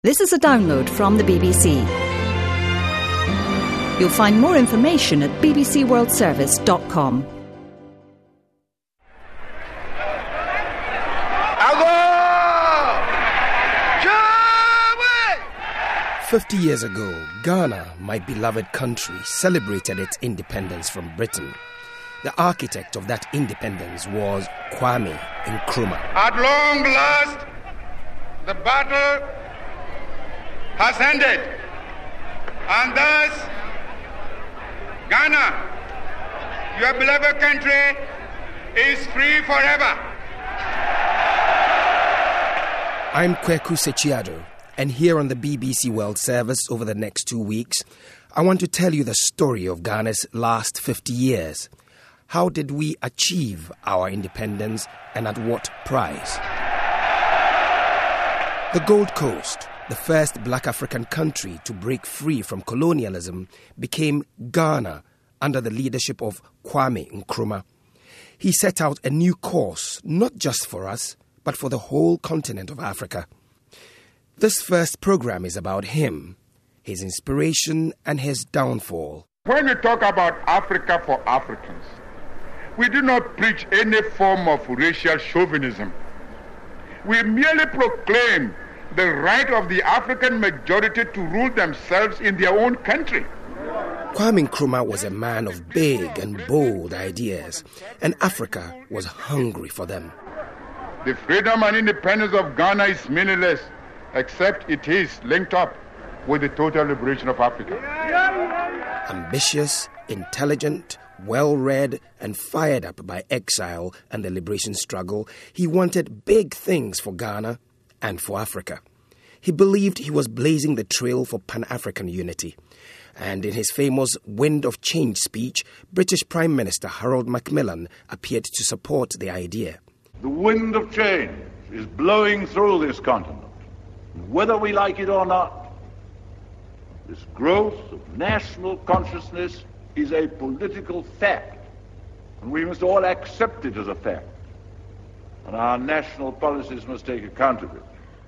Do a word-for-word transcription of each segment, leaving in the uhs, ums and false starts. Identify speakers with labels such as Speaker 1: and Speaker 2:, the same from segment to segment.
Speaker 1: This is a download from the B B C. You'll find more information at b b c world service dot com.
Speaker 2: Fifty years ago, Ghana, my beloved country, celebrated its independence from Britain. The architect of that independence was Kwame Nkrumah.
Speaker 3: At long last, the battle has ended, and thus Ghana, your beloved country, is free forever.
Speaker 2: I'm Kweku Sechiado, and here on the B B C World Service over the next two weeks, I want to tell you the story of Ghana's last fifty years. How did we achieve our independence, and at what price? The Gold Coast, the first black African country to break free from colonialism, became Ghana under the leadership of Kwame Nkrumah. He set out a new course, not just for us, but for the whole continent of Africa. This first program is about him, his inspiration and his downfall.
Speaker 3: When we talk about Africa for Africans, we do not preach any form of racial chauvinism. We merely proclaim the right of the African majority to rule themselves in their own country.
Speaker 2: Kwame Nkrumah was a man of big and bold ideas, and Africa was hungry for them.
Speaker 3: The freedom and independence of Ghana is meaningless, except it is linked up with the total liberation of Africa.
Speaker 2: Ambitious, intelligent, well-read, and fired up by exile and the liberation struggle, he wanted big things for Ghana and for Africa. He believed he was blazing the trail for Pan-African unity. And in his famous Wind of Change speech, British Prime Minister Harold Macmillan appeared to support the idea.
Speaker 4: The wind of change is blowing through this continent. Whether we like it or not, this growth of national consciousness is a political fact, and we must all accept it as a fact, and our national policies must take account of it.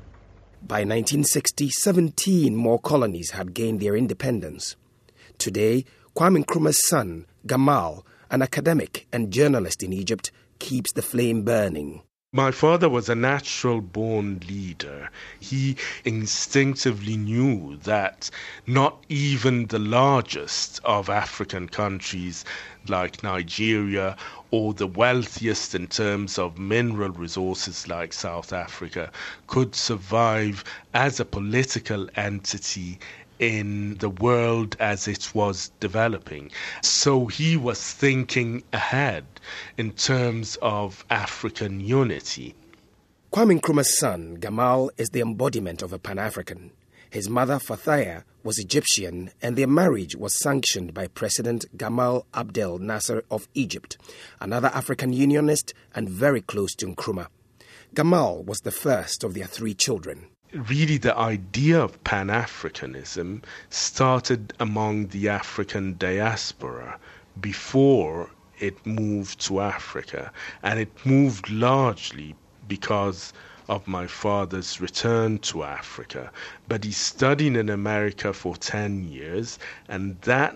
Speaker 2: By nineteen sixty, seventeen more colonies had gained their independence. Today, Kwame Nkrumah's son, Gamal, an academic and journalist in Egypt, keeps the flame burning.
Speaker 5: My father was a natural-born leader. He instinctively knew that not even the largest of African countries like Nigeria or the wealthiest in terms of mineral resources like South Africa could survive as a political entity in the world as it was developing. So he was thinking ahead in terms of African unity.
Speaker 2: Kwame Nkrumah's son, Gamal, is the embodiment of a Pan-African. His mother, Fathaya, was Egyptian, and their marriage was sanctioned by President Gamal Abdel Nasser of Egypt, another African unionist and very close to Nkrumah. Gamal was the first of their three children.
Speaker 5: Really, the idea of Pan-Africanism started among the African diaspora before it moved to Africa, and it moved largely because of my father's return to Africa. But he studied in America for ten years, and that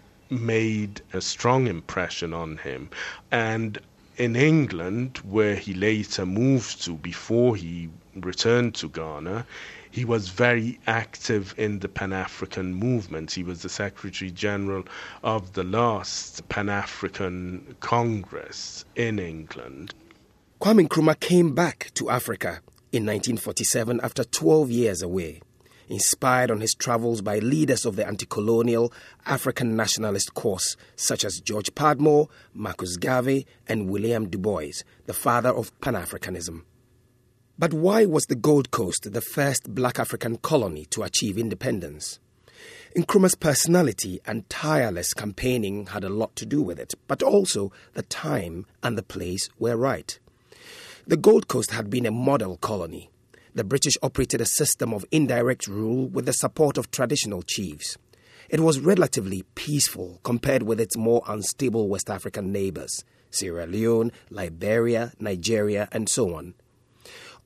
Speaker 5: made a strong impression on him. And in England, where he later moved to before he returned to Ghana, he was very active in the Pan-African movement. He was the Secretary General of the last Pan-African Congress in England.
Speaker 2: Kwame Nkrumah came back to Africa in nineteen forty-seven after twelve years away, inspired on his travels by leaders of the anti-colonial African nationalist cause such as George Padmore, Marcus Garvey, and William Du Bois, the father of Pan-Africanism. But why was the Gold Coast the first black African colony to achieve independence? Nkrumah's personality and tireless campaigning had a lot to do with it, but also the time and the place were right. The Gold Coast had been a model colony. The British operated a system of indirect rule with the support of traditional chiefs. It was relatively peaceful compared with its more unstable West African neighbors, Sierra Leone, Liberia, Nigeria, and so on.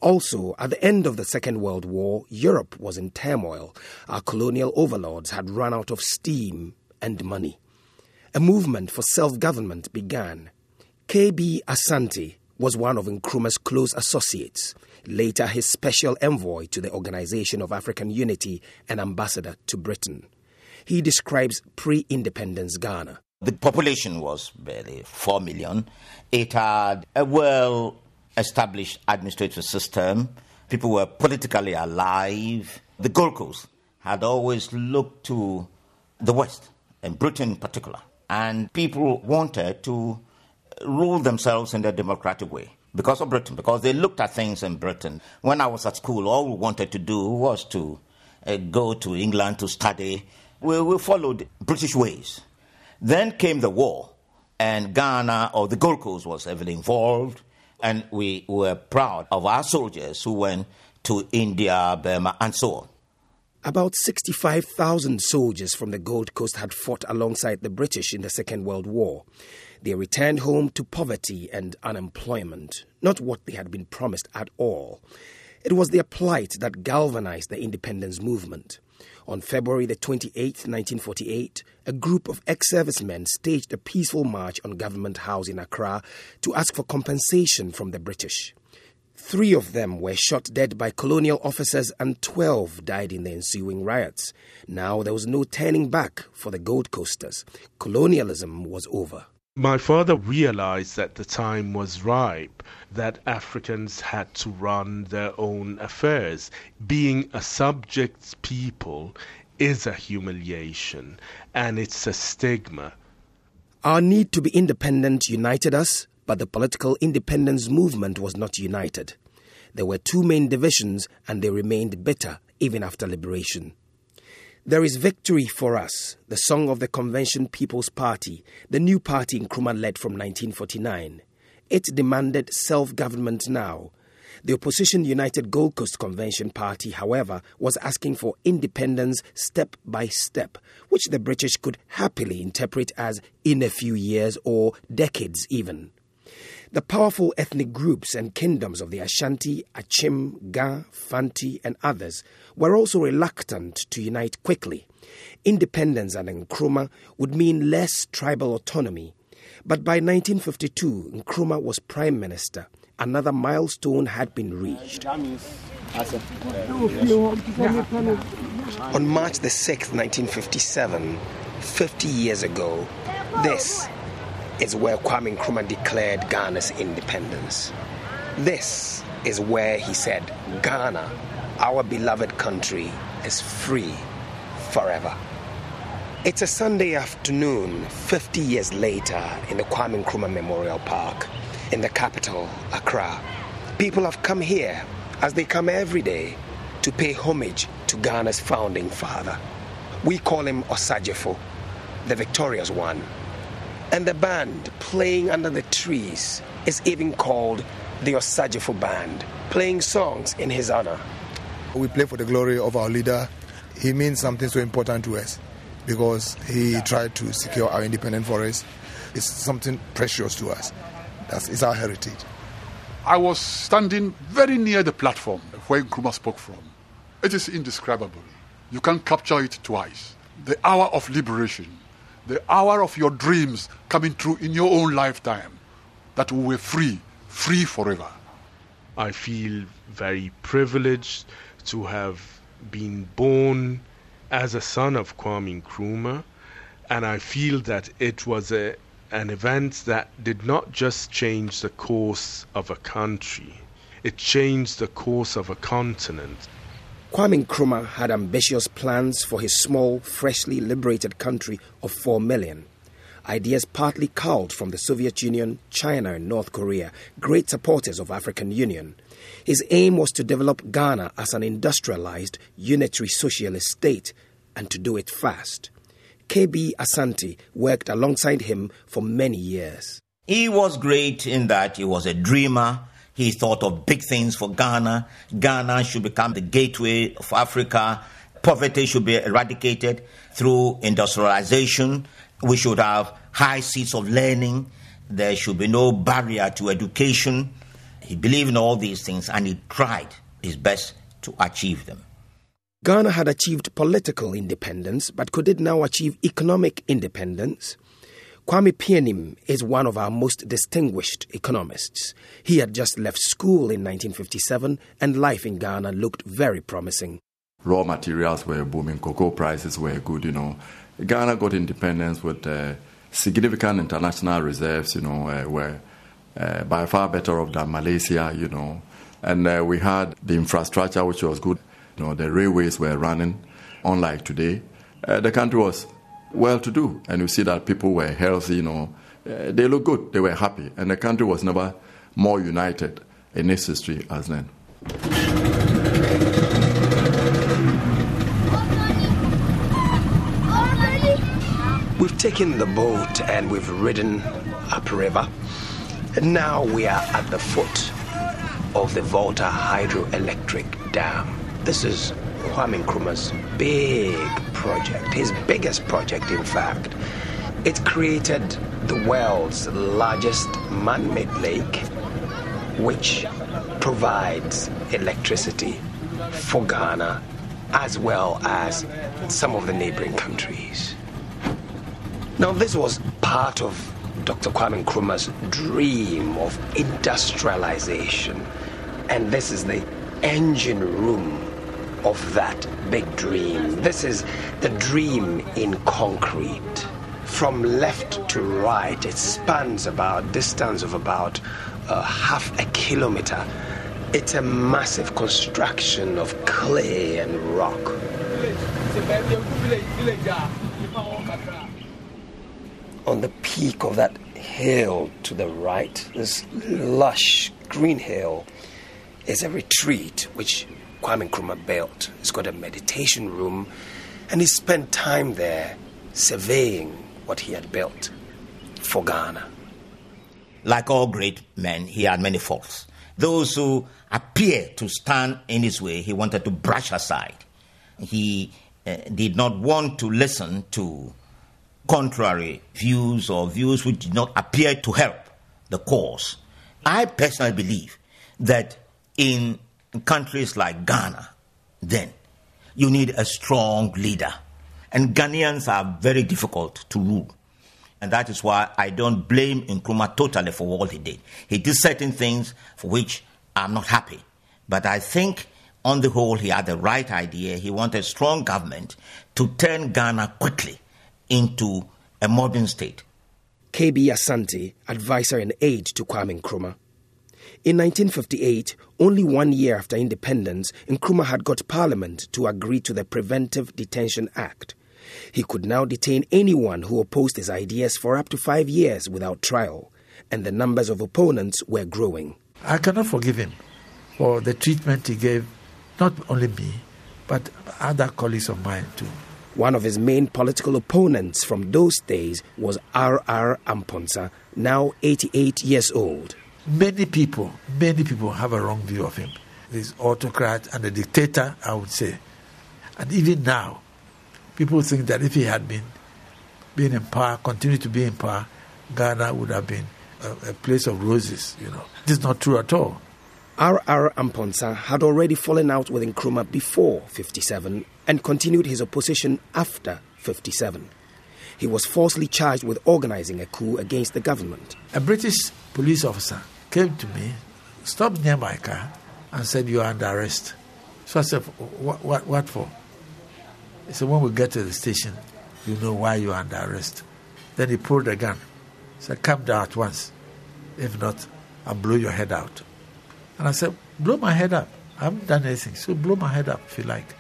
Speaker 2: Also, at the end of the Second World War, Europe was in turmoil. Our colonial overlords had run out of steam and money. A movement for self-government began. K B Asante was one of Nkrumah's close associates, later his special envoy to the Organization of African Unity and ambassador to Britain. He describes pre-independence Ghana.
Speaker 6: The population was barely four million. It had a well-established administrative system. People were politically alive. The Gold Coast had always looked to the West, and Britain in particular. And people wanted to rule themselves in a democratic way because of Britain, because they looked at things in Britain. When I was at school, all we wanted to do was to uh, go to England to study. We, we followed British ways. Then came the war, and Ghana, or the Gold Coast, was heavily involved, and we were proud of our soldiers who went to India, Burma, and so on.
Speaker 2: About sixty-five thousand soldiers from the Gold Coast had fought alongside the British in the Second World War. They returned home to poverty and unemployment, not what they had been promised at all. It was their plight that galvanized the independence movement. On February the twenty-eighth, nineteen forty-eight, a group of ex-servicemen staged a peaceful march on Government House in Accra to ask for compensation from the British. Three of them were shot dead by colonial officers and twelve died in the ensuing riots. Now there was no turning back for the Gold Coasters. Colonialism was over.
Speaker 5: My father realized that the time was ripe, that Africans had to run their own affairs. Being a subject people is a humiliation, and it's a stigma.
Speaker 2: Our need to be independent united us, but the political independence movement was not united. There were two main divisions, and they remained bitter even after liberation. There is victory for us, the song of the Convention People's Party, the new party Nkrumah led from nineteen forty-nine. It demanded self-government now. The opposition United Gold Coast Convention Party, however, was asking for independence step by step, which the British could happily interpret as in a few years or decades even. The powerful ethnic groups and kingdoms of the Ashanti, Achim, Ga, Fanti, and others were also reluctant to unite quickly. Independence under Nkrumah would mean less tribal autonomy. But by nineteen fifty-two, Nkrumah was Prime Minister. Another milestone had been reached. On March the sixth, nineteen fifty-seven, fifty years ago, this is where Kwame Nkrumah declared Ghana's independence. This is where he said, Ghana, our beloved country, is free forever. It's a Sunday afternoon, fifty years later, in the Kwame Nkrumah Memorial Park, in the capital, Accra. People have come here, as they come every day, to pay homage to Ghana's founding father. We call him Osagyefo, the victorious one. And the band playing under the trees is even called the Osagyefo Band, playing songs in his honor.
Speaker 7: We play for the glory of our leader. He means something so important to us because he tried to secure our independence for us. It's something precious to us. That's it's our heritage.
Speaker 3: I was standing very near the platform where Nkrumah spoke from. It is indescribable. You can't capture it twice. The hour of liberation, the hour of your dreams coming true in your own lifetime, that we were free, free forever.
Speaker 5: I feel very privileged to have been born as a son of Kwame Nkrumah, and I feel that it was a, an event that did not just change the course of a country, it changed the course of a continent.
Speaker 2: Kwame Nkrumah had ambitious plans for his small, freshly liberated country of four million. Ideas partly culled from the Soviet Union, China, and North Korea, great supporters of African Union. His aim was to develop Ghana as an industrialized, unitary socialist state, and to do it fast. K B Asante worked alongside him for many years.
Speaker 6: He was great in that he was a dreamer. He thought of big things for Ghana. Ghana should become the gateway of Africa. Poverty should be eradicated through industrialization. We should have high seats of learning. There should be no barrier to education. He believed in all these things and he tried his best to achieve them.
Speaker 2: Ghana had achieved political independence, but could it now achieve economic independence? Kwame Pianim is one of our most distinguished economists. He had just left school in nineteen fifty-seven and life in Ghana looked very promising.
Speaker 8: Raw materials were booming, cocoa prices were good, you know. Ghana got independence with uh, significant international reserves, you know, uh, were uh, by far better off than Malaysia, you know. And uh, we had the infrastructure, which was good. You know, the railways were running, unlike today. Uh, the country was well-to-do, and you see that people were healthy, you know. Uh, they looked good, they were happy, and the country was never more united in its history as then.
Speaker 2: We've taken the boat and we've ridden upriver. Now we are at the foot of the Volta Hydroelectric Dam. This is Kwame Nkrumah's big project, his biggest project, in fact. It created the world's largest man-made lake, which provides electricity for Ghana as well as some of the neighboring countries. Now, this was part of Doctor Kwame Nkrumah's dream of industrialization, and this is the engine room of that big dream. This is the dream in concrete. From left to right, it spans about distance of about uh, half a kilometer. It's a massive construction of clay and rock. On the peak of that hill to the right, this lush green hill, is a retreat which Kwame Nkrumah built. It's got a meditation room, and he spent time there surveying what he had built for Ghana.
Speaker 6: Like all great men, he had many faults. Those who appear to stand in his way, he wanted to brush aside. He uh, did not want to listen to contrary views or views which did not appear to help the cause. I personally believe that in countries like Ghana, then, you need a strong leader. And Ghanaians are very difficult to rule. And that is why I don't blame Nkrumah totally for what he did. He did certain things for which I'm not happy. But I think, on the whole, he had the right idea. He wanted a strong government to turn Ghana quickly into a modern state.
Speaker 2: K B Asante, advisor and aide to Kwame Nkrumah. In nineteen fifty-eight, only one year after independence, Nkrumah had got Parliament to agree to the Preventive Detention Act. He could now detain anyone who opposed his ideas for up to five years without trial, and the numbers of opponents were growing.
Speaker 9: I cannot forgive him for the treatment he gave, not only me, but other colleagues of mine too.
Speaker 2: One of his main political opponents from those days was R R Amponsa, now eighty-eight years old.
Speaker 9: Many people, many people have a wrong view of him. This autocrat and a dictator, I would say. And even now, people think that if he had been, been in power, continued to be in power, Ghana would have been a, a place of roses, you know. This is not true at all.
Speaker 2: R R Amponsa had already fallen out with Nkrumah before fifty-seven and continued his opposition after fifty-seven. He was falsely charged with organizing a coup against the government.
Speaker 9: A British police officer came to me, stopped near my car, and said, "You are under arrest." So I said, what, what, what for? He said, "When we get to the station, you know why you are under arrest." Then he pulled a gun. He said, "Come down at once. If not, I'll blow your head out." And I said, "Blow my head up. I haven't done anything, so blow my head up if you like."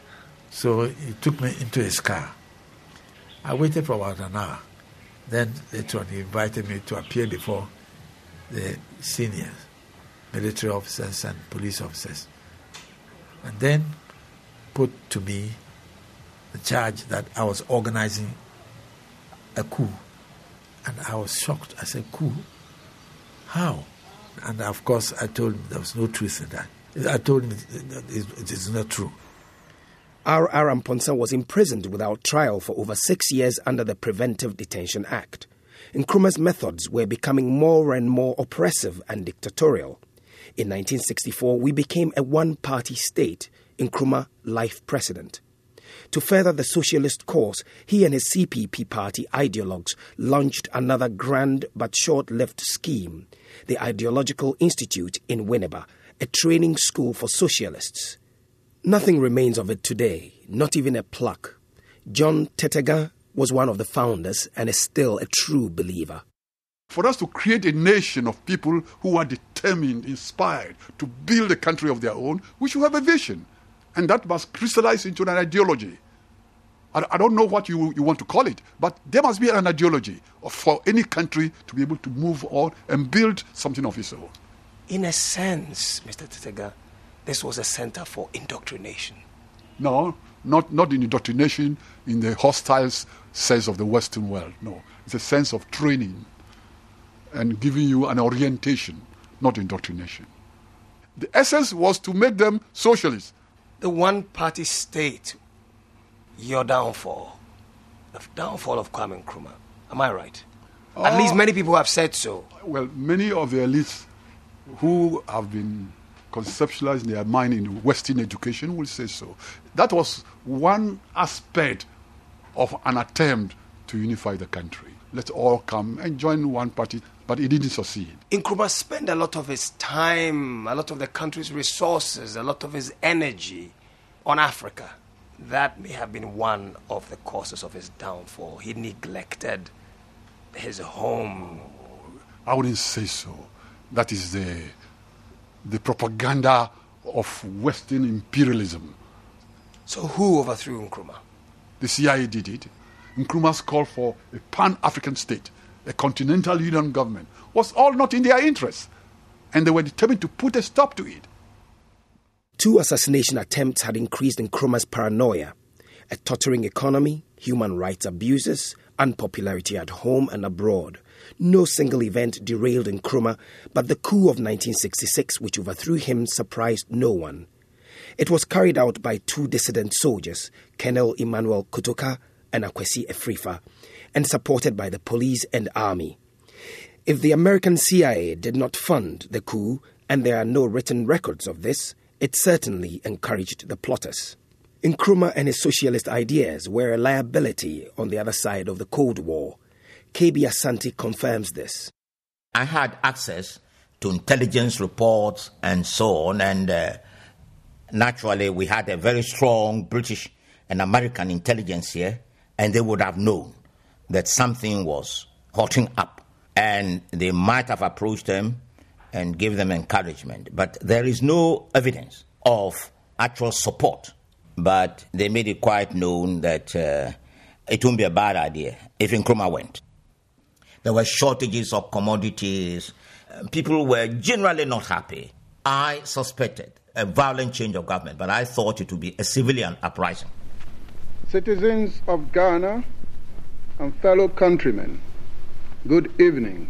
Speaker 9: So he took me into his car. I waited for about an hour. Then later on, he invited me to appear before the senior military officers and police officers. And then put to me the charge that I was organizing a coup. And I was shocked. I said, "Coup? How?" And of course, I told him there was no truth in that. I told him it is not true.
Speaker 2: R R Amponsa was imprisoned without trial for over six years under the Preventive Detention Act. Nkrumah's methods were becoming more and more oppressive and dictatorial. In nineteen sixty-four, we became a one-party state, Nkrumah life president. To further the socialist cause, he and his C P P party ideologues launched another grand but short-lived scheme, the Ideological Institute in Winneba, a training school for socialists. Nothing remains of it today, not even a plaque. John Tetega was one of the founders and is still a true believer.
Speaker 3: For us to create a nation of people who are determined, inspired to build a country of their own, we should have a vision. And that must crystallize into an ideology. I, I don't know what you, you want to call it, but there must be an ideology for any country to be able to move on and build something of its own.
Speaker 2: In a sense, Mister Tetega, this was a center for indoctrination.
Speaker 3: No, not, not in indoctrination in the hostile sense of the Western world. No, it's a sense of training and giving you an orientation, not indoctrination. The essence was to make them socialists.
Speaker 2: The one-party state, your downfall, the downfall of Kwame Nkrumah. Am I right? Uh, At least many people have said so.
Speaker 3: Well, many of the elites who have been conceptualized in their mind in Western education will say so. That was one aspect of an attempt to unify the country. Let's all come and join one party, but it didn't succeed.
Speaker 2: Nkrumah spent a lot of his time, a lot of the country's resources, a lot of his energy on Africa. That may have been one of the causes of his downfall. He neglected his home.
Speaker 3: I wouldn't say so. That is the, the propaganda of Western imperialism.
Speaker 2: So who overthrew Nkrumah?
Speaker 3: The C I A did it. Nkrumah's call for a pan-African state, a continental union government, was all not in their interest, and they were determined to put a stop to it.
Speaker 2: Two assassination attempts had increased Nkrumah's paranoia: a tottering economy, human rights abuses, unpopularity at home and abroad. No single event derailed Nkrumah, but the coup of nineteen sixty-six, which overthrew him, surprised no one. It was carried out by two dissident soldiers, Colonel Emmanuel Kutuka and Akwesi Afrifa, and supported by the police and army. If the American C I A did not fund the coup, and there are no written records of this, it certainly encouraged the plotters. Nkrumah and his socialist ideas were a liability on the other side of the Cold War. K B Asante confirms this.
Speaker 6: I had access to intelligence reports and so on, and uh, naturally we had a very strong British and American intelligence here, and they would have known that something was hotting up, and they might have approached them and give them encouragement. But there is no evidence of actual support. But they made it quite known that uh, it wouldn't be a bad idea if Nkrumah went. There were shortages of commodities. People were generally not happy. I suspected a violent change of government, but I thought it would be a civilian uprising.
Speaker 10: Citizens of Ghana and fellow countrymen, good evening.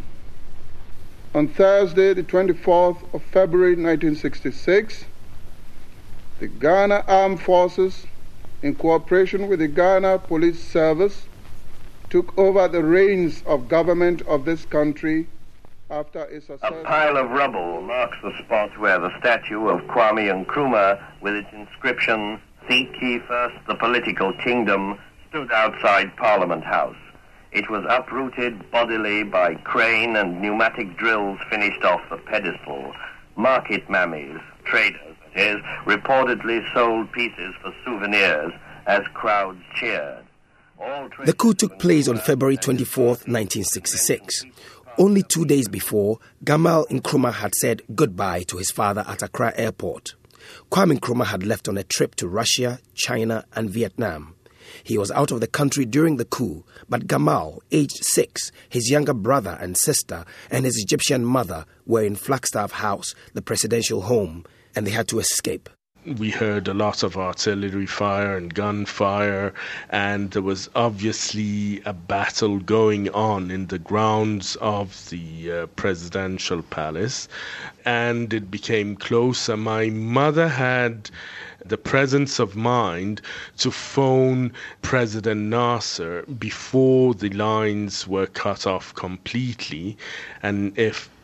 Speaker 10: On Thursday, the twenty-fourth of February nineteen sixty-six, the Ghana Armed Forces, in cooperation with the Ghana Police Service, took over the reins of government of this country after a successful...
Speaker 11: A pile of rubble marks the spot where the statue of Kwame Nkrumah, with its inscription, "Seek ye first the political kingdom," stood outside Parliament House. It was uprooted bodily by crane and pneumatic drills finished off the pedestal. Market mammies, traders that is, reportedly sold pieces for souvenirs as crowds cheered.
Speaker 2: The coup took place on February twenty-fourth, nineteen sixty-six. Only two days before, Gamal Nkrumah had said goodbye to his father at Accra Airport. Kwame Nkrumah had left on a trip to Russia, China and Vietnam. He was out of the country during the coup, but Gamal, aged six, his younger brother and sister, and his Egyptian mother were in Flagstaff House, the presidential home, and they had to escape.
Speaker 5: We heard a lot of artillery fire and gunfire, and there was obviously a battle going on in the grounds of the uh, presidential palace, and it became closer. My mother had the presence of mind to phone President Nasser before the lines were cut off completely, and if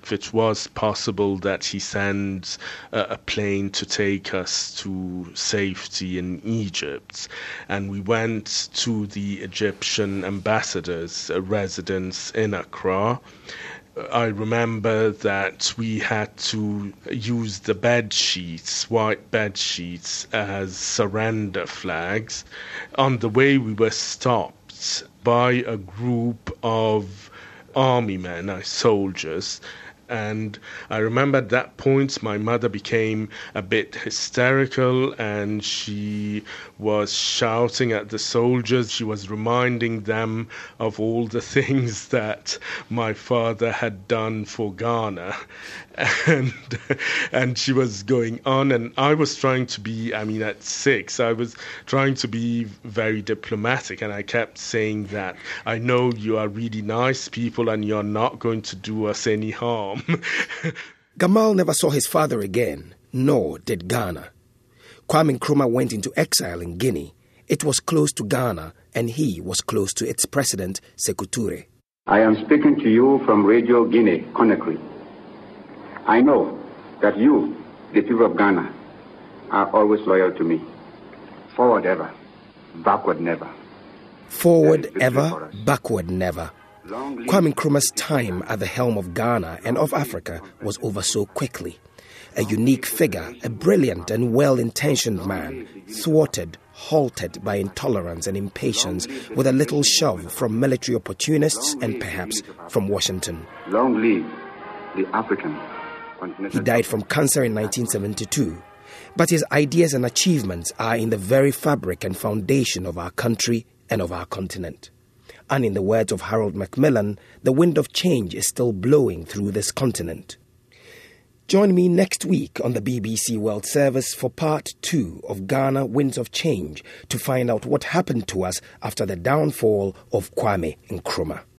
Speaker 5: if it was possible that he sends a, a plane to take us to safety in Egypt. And we went to the Egyptian ambassador's residence in Accra. I remember that we had to use the bed sheets, white bed sheets, as surrender flags. On the way, we were stopped by a group of army men, uh, soldiers. And I remember at that point my mother became a bit hysterical and she was shouting at the soldiers. She was reminding them of all the things that my father had done for Ghana. And and she was going on, and I was trying to be, I mean, at six, I was trying to be very diplomatic, and I kept saying that I know you are really nice people and you're not going to do us any harm.
Speaker 2: Gamal never saw his father again, nor did Ghana. Kwame Nkrumah went into exile in Guinea. It was close to Ghana, and he was close to its president, Sékou Touré.
Speaker 12: I am speaking to you from Radio Guinea, Conakry. I know that you, the people of Ghana, are always loyal to me. Forward ever, backward never.
Speaker 2: Forward ever, backward never. Kwame Nkrumah's time at the helm of Ghana and of Africa was over so quickly. A unique figure, a brilliant and well-intentioned man, thwarted, halted by intolerance and impatience with a little shove from military opportunists and perhaps from Washington.
Speaker 12: Long live the African.
Speaker 2: He died from cancer in nineteen seventy-two, but his ideas and achievements are in the very fabric and foundation of our country and of our continent. And in the words of Harold Macmillan, the wind of change is still blowing through this continent. Join me next week on the B B C World Service for part two of Ghana Winds of Change to find out what happened to us after the downfall of Kwame Nkrumah.